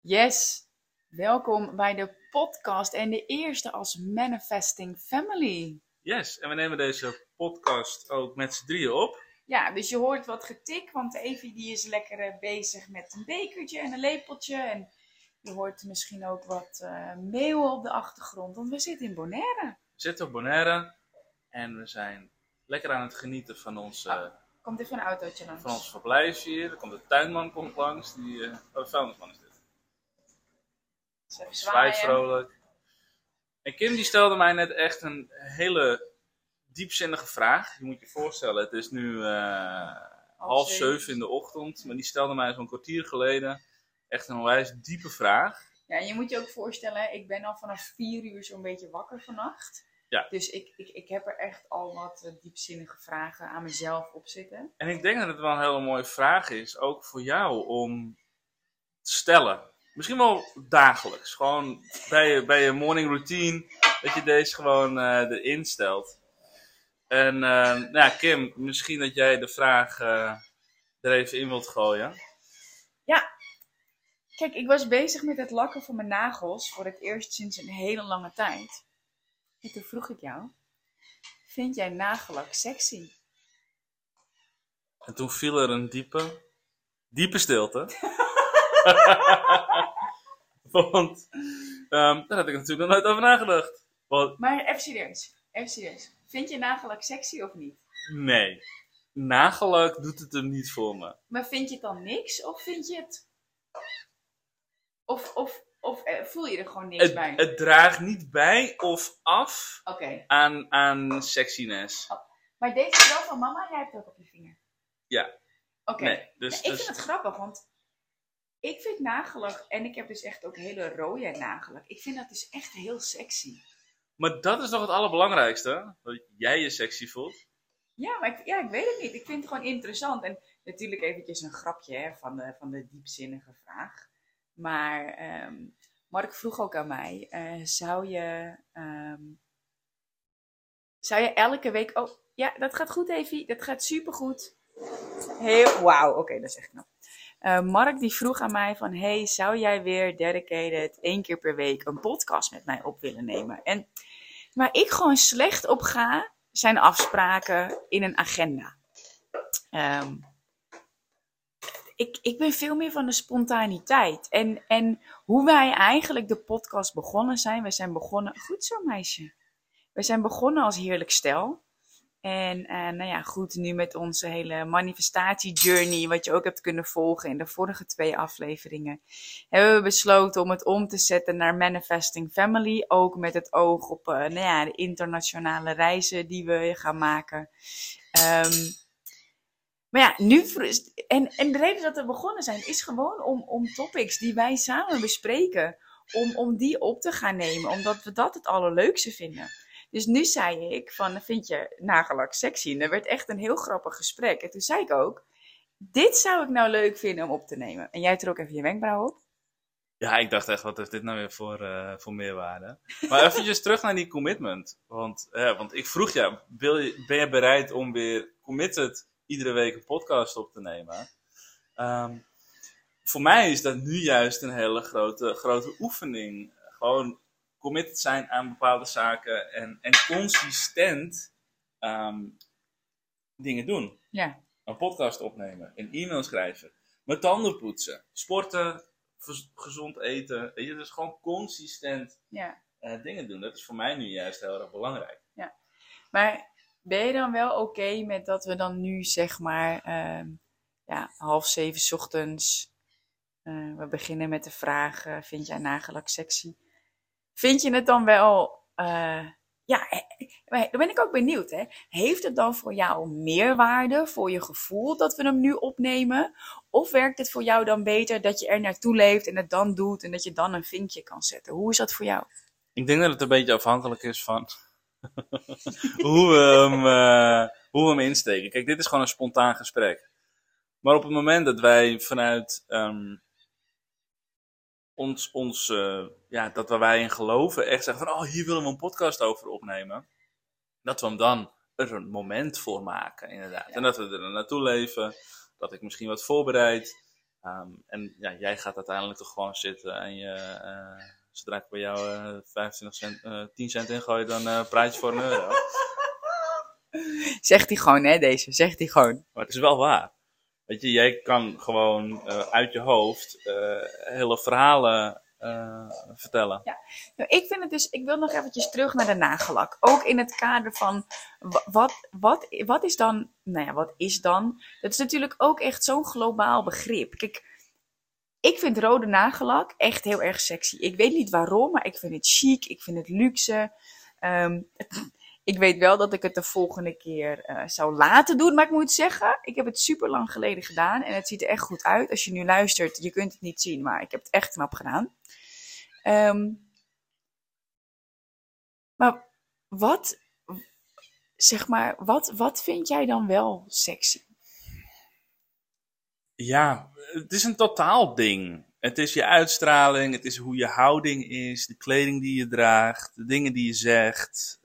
Yes, welkom bij de podcast en de eerste als Manifesting Family. Yes, en we nemen deze podcast ook met z'n drieën op. Ja, dus je hoort wat getik, want Evie die is lekker bezig met een bekertje en een lepeltje. En je hoort misschien ook wat meeuwen op de achtergrond, want we zitten in Bonaire. We zitten op Bonaire en we zijn lekker aan het genieten van ons, Komt even een autootje langs. van ons verblijf hier. Er komt de tuinman langs, de vuilnisman is dit. Zwaait vrolijk. En Kim die stelde mij net echt een hele diepzinnige vraag. Je moet je voorstellen, het is nu 6:30 in de ochtend. Maar die stelde mij zo'n kwartier geleden echt een onwijs diepe vraag. Ja, en je moet je ook voorstellen, ik ben al vanaf 4 uur zo'n beetje wakker vannacht. Ja. Dus ik heb er echt al wat diepzinnige vragen aan mezelf op zitten. En ik denk dat het wel een hele mooie vraag is, ook voor jou, om te stellen. Misschien wel dagelijks, gewoon bij je morning routine, dat je deze gewoon erin stelt. En Kim, misschien dat jij de vraag er even in wilt gooien. Ja, kijk, ik was bezig met het lakken van mijn nagels voor het eerst sinds een hele lange tijd. En toen vroeg ik jou, vind jij nagellak sexy? En toen viel er een diepe stilte. Want daar had ik natuurlijk nog nooit over nagedacht. Want, Maar even serieus. Vind je nagellak sexy of niet? nee, nagellak doet het hem niet voor me. Maar vind je het dan niks of vind je het... Of voel je er gewoon niks bij? Het draagt niet bij of af Oké. aan sexiness. Maar deze is wel van mama, jij hebt het ook op je vinger. Ja. Oké. Nee, Ik vind het grappig, want ik vind nagellak, en ik heb dus echt ook hele rode nagellak. Ik vind dat dus echt heel sexy. Maar dat is toch het allerbelangrijkste? Dat jij je sexy voelt? Ja, maar ik weet het niet. Ik vind het gewoon interessant. En natuurlijk eventjes een grapje hè, van de diepzinnige vraag. Maar Mark vroeg ook aan mij, zou je elke week... Oh, ja, dat gaat goed, Evie. Dat gaat supergoed. Wauw, oké, dat is echt knap. Mark die vroeg aan mij van, hey, zou jij weer dedicated 1 keer per week een podcast met mij op willen nemen? En waar ik gewoon slecht op ga, zijn afspraken in een agenda. Ik ben veel meer van de spontaniteit. En hoe wij eigenlijk de podcast begonnen zijn. We zijn begonnen... Goed zo, meisje. We zijn begonnen als heerlijk stel. En goed, nu met onze hele manifestatie-journey, wat je ook hebt kunnen volgen in de vorige 2 afleveringen, hebben we besloten om het om te zetten naar Manifesting Family. Ook met het oog op de internationale reizen die we gaan maken. Maar ja, nu... En de reden dat we begonnen zijn, is gewoon om topics die wij samen bespreken, om die op te gaan nemen. Omdat we dat het allerleukste vinden. Dus nu zei ik van, vind je nagellak sexy? En er werd echt een heel grappig gesprek. En toen zei ik ook, dit zou ik nou leuk vinden om op te nemen. En jij trok even je wenkbrauw op. Ja, ik dacht echt, wat heeft dit nou weer voor meerwaarde? Maar eventjes terug naar die commitment. Want ik vroeg jou, ben je bereid om weer committed iedere week een podcast op te nemen? Voor mij is dat nu juist een hele grote oefening. Gewoon committed zijn aan bepaalde zaken en consistent dingen doen. Ja. Een podcast opnemen, een e-mail schrijven, mijn tanden poetsen, sporten, gezond eten. Weet je, dus gewoon consistent dingen doen. Dat is voor mij nu juist heel erg belangrijk. Ja. Maar ben je dan wel oké met dat we dan nu zeg maar 6:30 ochtends, we beginnen met de vraag, vind jij nagellak sexy? Vind je het dan wel, dan ben ik ook benieuwd, hè. Heeft het dan voor jou meerwaarde, voor je gevoel dat we hem nu opnemen? Of werkt het voor jou dan beter dat je er naartoe leeft en het dan doet en dat je dan een vinkje kan zetten? Hoe is dat voor jou? Ik denk dat het een beetje afhankelijk is van hoe we hem insteken. Kijk, dit is gewoon een spontaan gesprek. Maar op het moment dat wij vanuit dat waar wij in geloven, echt zeggen van, hier willen we een podcast over opnemen. Dat we hem dan er een moment voor maken, inderdaad. Ja. En dat we er naartoe leven, dat ik misschien wat voorbereid. En ja, jij gaat uiteindelijk toch gewoon zitten en zodra ik bij jou 25 cent, 10 cent ingooi, dan praat je voor €1. Zegt hij gewoon, hè, deze. Zegt hij gewoon. Maar het is wel waar. Weet je, jij kan gewoon uit je hoofd hele verhalen vertellen. Ja. Nou, ik vind het dus, ik wil nog eventjes terug naar de nagellak. Ook in het kader van, wat is dan, nou ja, wat is dan? Dat is natuurlijk ook echt zo'n globaal begrip. Kijk, ik vind rode nagellak echt heel erg sexy. Ik weet niet waarom, maar ik vind het chic, ik vind het luxe. Ik weet wel dat ik het de volgende keer zou laten doen. Maar ik moet zeggen, ik heb het super lang geleden gedaan. En het ziet er echt goed uit. Als je nu luistert, je kunt het niet zien, maar ik heb het echt knap gedaan. Maar wat vind jij dan wel sexy? Ja, het is een totaal ding. Het is je uitstraling, het is hoe je houding is, de kleding die je draagt, de dingen die je zegt.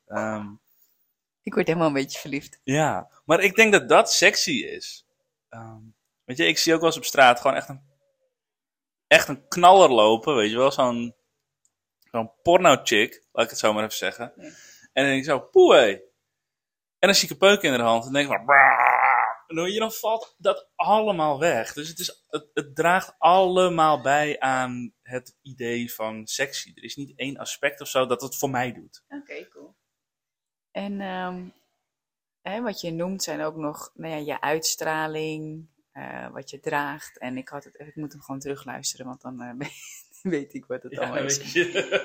Ik word helemaal een beetje verliefd. Ja, maar ik denk dat dat sexy is. Weet je, ik zie ook wel eens op straat gewoon echt een knaller lopen, weet je wel, zo'n porno-chick, laat ik het zo maar even zeggen. Ja. En dan denk ik zo, poeh hé. En dan zie ik een peuk in haar hand en denk ik van, en dan valt dat allemaal weg. Dus het draagt allemaal bij aan het idee van sexy. Er is niet één aspect of zo dat het voor mij doet. Oké, cool. En wat je noemt zijn ook nog je uitstraling, wat je draagt. En ik moet hem gewoon terugluisteren, want dan weet ik wat het allemaal is.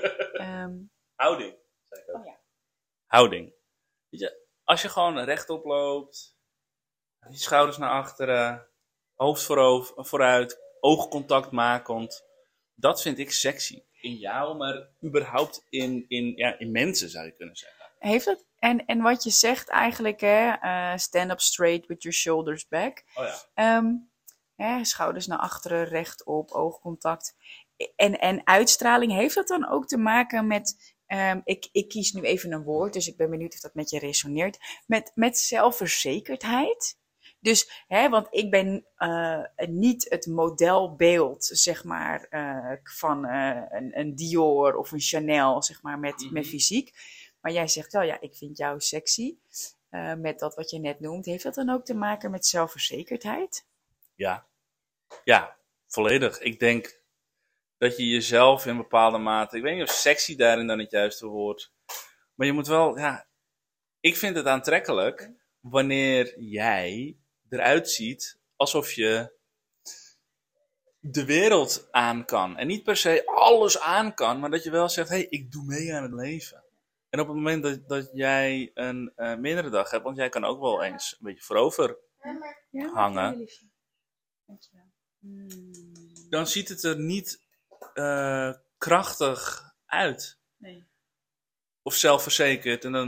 Houding, zei ik ook. Oh ja. Houding. Weet je, als je gewoon rechtop loopt, je schouders naar achteren, hoofd vooruit, oogcontact makend. Dat vind ik sexy. In jou, maar überhaupt in mensen zou je kunnen zeggen. Heeft het, en wat je zegt eigenlijk, stand up straight with your shoulders back. Oh ja. Schouders naar achteren, rechtop, oogcontact. En uitstraling, heeft dat dan ook te maken met, ik kies nu even een woord, dus ik ben benieuwd of dat met je resoneert, met zelfverzekerdheid? Dus, want ik ben niet het modelbeeld, zeg maar, van een Dior of een Chanel, zeg maar, met fysiek. Maar jij zegt wel, ja, ik vind jou sexy. Met dat wat je net noemt. Heeft dat dan ook te maken met zelfverzekerdheid? Ja, volledig. Ik denk dat je jezelf in bepaalde mate, ik weet niet of sexy daarin dan het juiste woord, maar je moet wel, ik vind het aantrekkelijk wanneer jij eruit ziet alsof je de wereld aan kan. En niet per se alles aan kan, maar dat je wel zegt, hey, ik doe mee aan het leven. En op het moment dat jij een mindere dag hebt, want jij kan ook wel eens een beetje voorover hangen, dan ziet het er niet krachtig uit. Nee. Of zelfverzekerd. En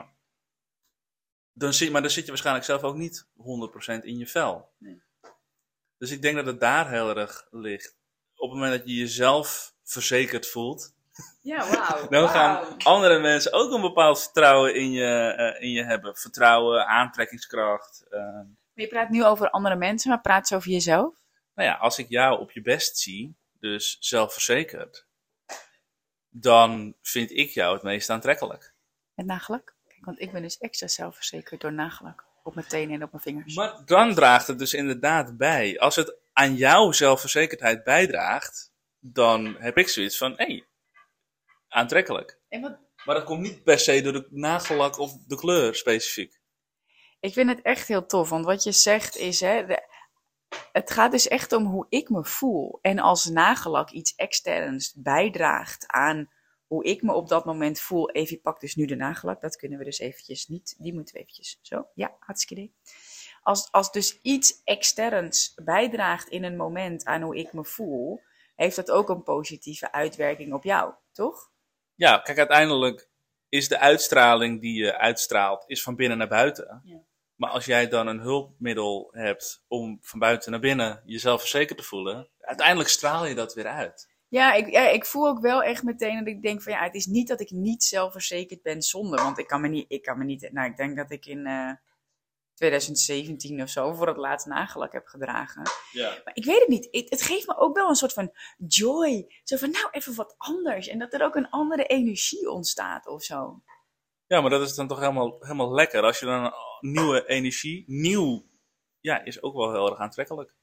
dan zit je waarschijnlijk zelf ook niet 100% in je vel. Nee. Dus ik denk dat het daar heel erg ligt. Op het moment dat je jezelf verzekerd voelt, ja, wow. dan gaan andere mensen ook een bepaald vertrouwen in je hebben. Vertrouwen, aantrekkingskracht. Maar je praat nu over andere mensen, maar praat ze over jezelf? Nou ja, als ik jou op je best zie, dus zelfverzekerd, dan vind ik jou het meest aantrekkelijk. Met nagellak? Kijk, want ik ben dus extra zelfverzekerd door nagellak. Op mijn tenen en op mijn vingers. Maar dan draagt het dus inderdaad bij. Als het aan jouw zelfverzekerdheid bijdraagt, dan heb ik zoiets van, aantrekkelijk. Maar dat komt niet per se door de nagellak of de kleur specifiek. Ik vind het echt heel tof, want wat je zegt is, het gaat dus echt om hoe ik me voel. En als nagellak iets externs bijdraagt aan hoe ik me op dat moment voel. Evie pakt dus nu de nagellak, dat kunnen we dus eventjes niet. Die moeten we eventjes zo. Ja, hartstikke idee. Als dus iets externs bijdraagt in een moment aan hoe ik me voel, heeft dat ook een positieve uitwerking op jou, toch? Ja, kijk, uiteindelijk is de uitstraling die je uitstraalt, is van binnen naar buiten. Ja. Maar als jij dan een hulpmiddel hebt om van buiten naar binnen jezelf verzekerd te voelen, uiteindelijk straal je dat weer uit. Ja, ik voel ook wel echt meteen dat ik denk van het is niet dat ik niet zelfverzekerd ben zonder, want ik kan me niet, nou ik denk dat ik in 2017 of zo voor het laatst nagellak heb gedragen. Ja. Maar ik weet het niet. Het geeft me ook wel een soort van joy. Zo van, nou, even wat anders. En dat er ook een andere energie ontstaat of zo. Ja, maar dat is dan toch helemaal lekker. Als je dan een nieuwe energie, ja, is ook wel heel erg aantrekkelijk.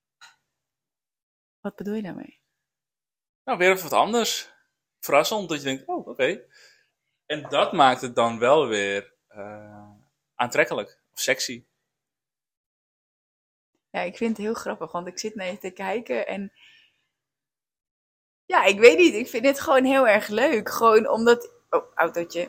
Wat bedoel je daarmee? Nou, weer even wat anders. Verrassend, dat je denkt, oh, oké. En dat maakt het dan wel weer aantrekkelijk. Of sexy. Ja, ik vind het heel grappig, want ik zit naar je te kijken en... Ja, ik weet niet. Ik vind het gewoon heel erg leuk. Gewoon omdat... Oh, autootje.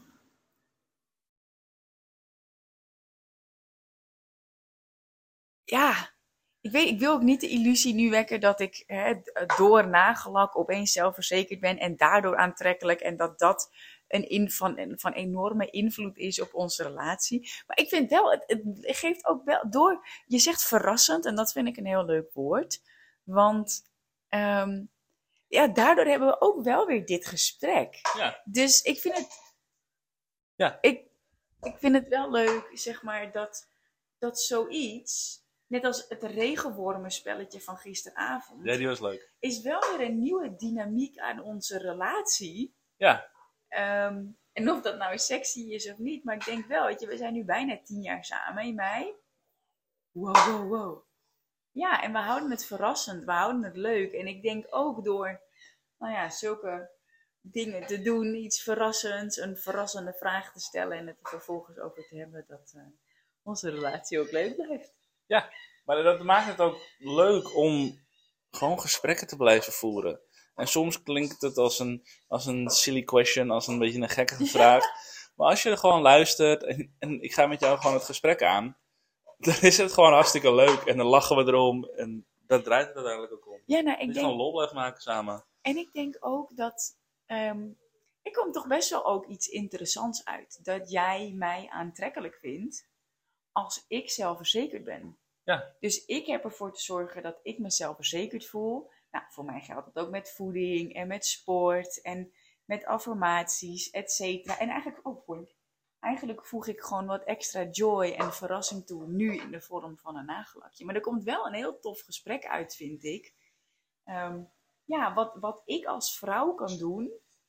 Ja, ik wil ook niet de illusie nu wekken dat ik door nagellak opeens zelfverzekerd ben en daardoor aantrekkelijk en dat van enorme invloed is op onze relatie. Maar ik vind wel, het geeft ook wel door, je zegt verrassend en dat vind ik een heel leuk woord. Want ja, daardoor hebben we ook wel weer dit gesprek. Ja. Dus ik vind het, Ja. ik vind het wel leuk, zeg maar, dat zoiets... Net als het regenwormenspelletje van gisteravond. Ja, die was leuk. Is wel weer een nieuwe dynamiek aan onze relatie. Ja. En of dat nou sexy is of niet. Maar ik denk wel, weet je, we zijn nu bijna 10 jaar samen in mei. Wow. Ja, en we houden het verrassend. We houden het leuk. En ik denk ook door, nou ja, zulke dingen te doen. Iets verrassends. Een verrassende vraag te stellen. En het er vervolgens over te hebben. Dat onze relatie ook leuk blijft. Ja, maar dat maakt het ook leuk om gewoon gesprekken te blijven voeren. En soms klinkt het als een silly question, als een beetje een gekke vraag. Maar als je er gewoon luistert en ik ga met jou gewoon het gesprek aan, dan is het gewoon hartstikke leuk. En dan lachen we erom en dat draait het uiteindelijk ook om. Ja, nou, dat je gewoon lol blijft maken samen. En ik denk ook dat... er komt toch best wel ook iets interessants uit. Dat jij mij aantrekkelijk vindt als ik zelfverzekerd ben. Ja. Dus ik heb ervoor te zorgen dat ik me zelfverzekerd voel. Nou, voor mij geldt dat ook met voeding en met sport en met affirmaties, et cetera. En eigenlijk voeg ik gewoon wat extra joy en verrassing toe, nu in de vorm van een nagellakje. Maar er komt wel een heel tof gesprek uit, vind ik. Ja, wat ik als vrouw kan doen,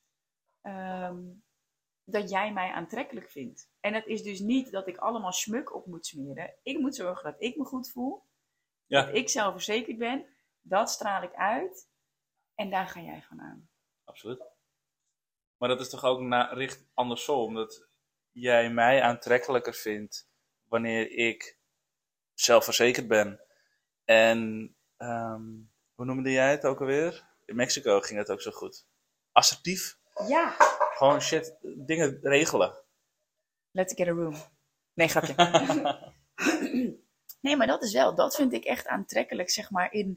dat jij mij aantrekkelijk vindt. En het is dus niet dat ik allemaal smuk op moet smeren. Ik moet zorgen dat ik me goed voel. Ja. Dat ik zelfverzekerd ben. Dat straal ik uit. En daar ga jij van aan. Absoluut. Maar dat is toch ook richt andersom. Dat jij mij aantrekkelijker vindt wanneer ik zelfverzekerd ben. En hoe noemde jij het ook alweer? In Mexico ging het ook zo goed. Assertief. Ja. Gewoon shit, dingen regelen. Let's get a room. Nee, grapje. Nee, maar dat vind ik echt aantrekkelijk, zeg maar, in...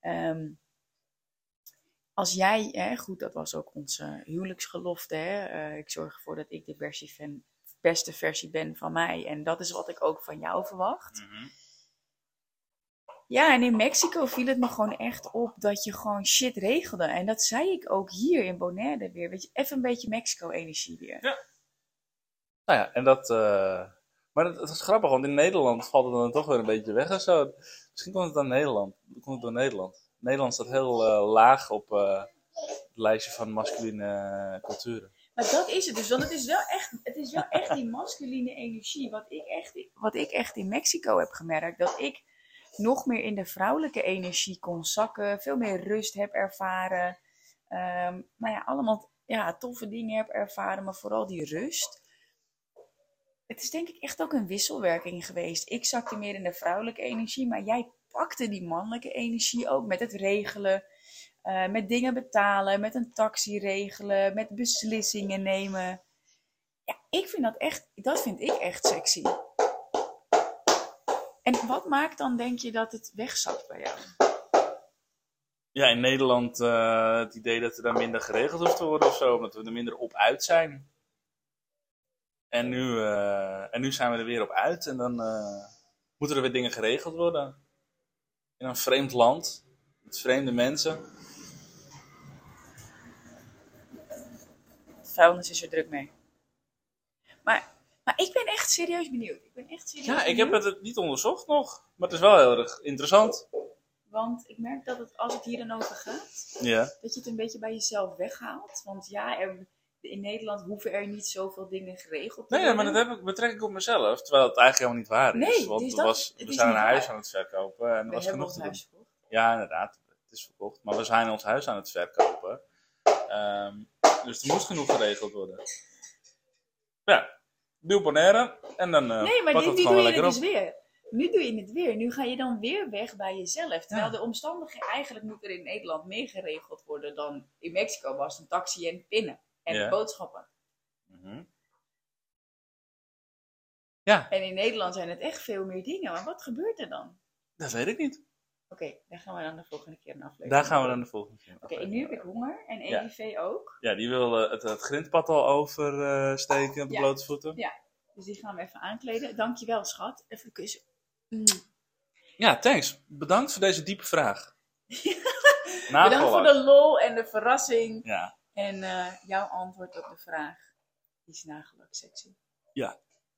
als jij, goed, dat was ook onze huwelijksgelofte, ik zorg ervoor dat ik de beste versie ben van mij. En dat is wat ik ook van jou verwacht. Mm-hmm. Ja, en in Mexico viel het me gewoon echt op dat je gewoon shit regelde. En dat zei ik ook hier in Bonaire weer. Weet je, even een beetje Mexico-energie weer. Ja. Nou ja, en dat... Maar dat is grappig, want in Nederland valt het dan toch weer een beetje weg en zo. Misschien komt het aan Nederland. Door Nederland. Nederland staat heel laag op het lijstje van masculine culturen. Maar dat is het dus, want het is wel echt die masculine energie. Wat ik echt in Mexico heb gemerkt, dat ik nog meer in de vrouwelijke energie kon zakken. Veel meer rust heb ervaren. Nou ja, allemaal toffe dingen heb ervaren, maar vooral die rust. Het is denk ik echt ook een wisselwerking geweest. Ik zakte meer in de vrouwelijke energie, maar jij pakte die mannelijke energie ook met het regelen. Met dingen betalen, met een taxi regelen, met beslissingen nemen. Ja, dat vind ik echt sexy. En wat maakt dan, denk je, dat het wegzakt bij jou? Ja, in Nederland het idee dat er dan minder geregeld hoeft te worden of zo, omdat we er minder op uit zijn. En nu zijn we er weer op uit en dan moeten er weer dingen geregeld worden. In een vreemd land, met vreemde mensen. Vuilnis is er druk mee. Maar Maar ik ben echt serieus benieuwd. Ja, ik heb het niet onderzocht nog. Maar het is wel heel erg interessant. Want ik merk dat als het hier dan over gaat, Ja. dat je het een beetje bij jezelf weghaalt. Want ja, in Nederland hoeven er niet zoveel dingen geregeld te Nee, worden. maar dat betrek ik op mezelf. Terwijl het eigenlijk helemaal niet waar is. Nee, Want dus we is zijn niet een huis waar. aan het verkopen. En er We was hebben genoeg ons te doen. huis verkocht. Ja, inderdaad. Het is verkocht. Maar we zijn ons huis aan het verkopen. Dus er moest genoeg geregeld worden. Ja, duw Bonaire. En dan Nee, maar pakt nu het doe gewoon je lekker het op. dus weer. Nu doe je het weer. Nu ga je dan weer weg bij jezelf. Terwijl de omstandigheden... Eigenlijk moet er in Nederland meer geregeld worden dan in Mexico was. Een taxi en pinnen. En Ja. boodschappen. Mhm. Ja, En in Nederland zijn het echt veel meer dingen. Maar wat gebeurt er dan? dat weet ik niet. Oké, daar gaan we dan de volgende keer een aflevering. Daar gaan we dan de volgende keer. Oké, en nu heb ik honger. En Ja. EDV ook. Ja, die wil het grindpad al oversteken op de Ja. blote voeten. Ja, dus die gaan we even aankleden. Dankjewel, schat. Even een kusje. Ja, thanks. Bedankt voor deze diepe vraag. Bedankt voor de lol en de verrassing. Ja. En jouw antwoord op de vraag. Is nagelak sexy? Ja.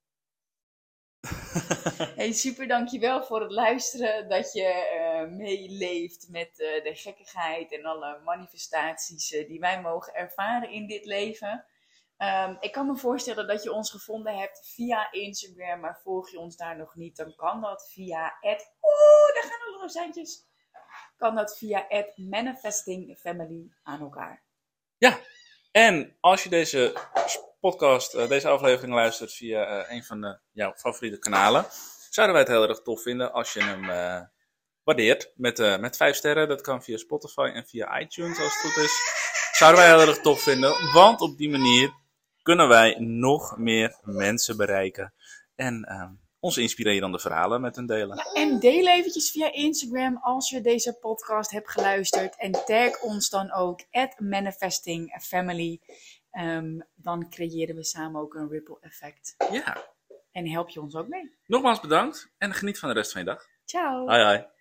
Hey, super, dankjewel voor het luisteren. Dat je meeleeft met de gekkigheid en alle manifestaties die wij mogen ervaren in dit leven. Ik kan me voorstellen dat je ons gevonden hebt via Instagram, maar volg je ons daar nog niet, dan kan dat via daar gaan alle rozijntjes. Kan dat via @manifestingfamily aan elkaar. Ja, en als je deze podcast, deze aflevering luistert via een van jouw favoriete kanalen, zouden wij het heel erg tof vinden als je hem waardeert met 5 sterren. Dat kan via Spotify en via iTunes als het goed is. Zouden wij heel erg tof vinden, want op die manier kunnen wij nog meer mensen bereiken. En onze inspirerende verhalen met hen delen. Ja, en deel eventjes via Instagram als je deze podcast hebt geluisterd. En tag ons dan ook @manifestingfamily. Dan creëren we samen ook een ripple effect. Ja, En help je ons ook mee. nogmaals bedankt en geniet van de rest van je dag. Ciao! Hoi hoi.